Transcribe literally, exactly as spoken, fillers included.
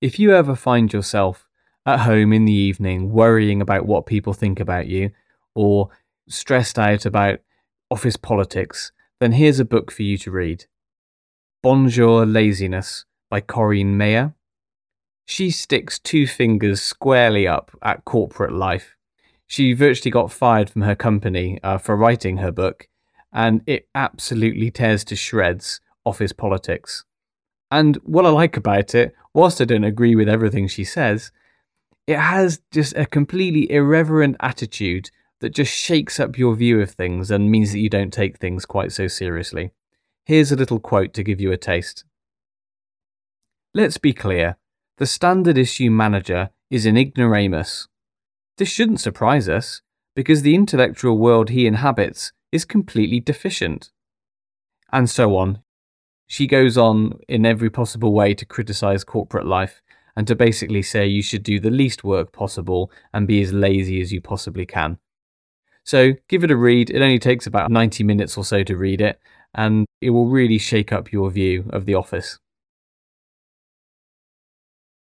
If you ever find yourself at home in the evening worrying about what people think about you or stressed out about office politics, then here's a book for you to read. Bonjour Laziness by Corinne Mayer. She sticks two fingers squarely up at corporate life. She virtually got fired from her company uh, for writing her book, and it absolutely tears to shreds office politics. And what I like about it, whilst I don't agree with everything she says, it has just a completely irreverent attitude that just shakes up your view of things and means that you don't take things quite so seriously. Here's a little quote to give you a taste. Let's be clear. The standard issue manager is an ignoramus. This shouldn't surprise us, because the intellectual world he inhabits is completely deficient. And so on. She goes on in every possible way to criticise corporate life and to basically say you should do the least work possible and be as lazy as you possibly can. So give it a read. It only takes about ninety minutes or so to read it, and it will really shake up your view of the office.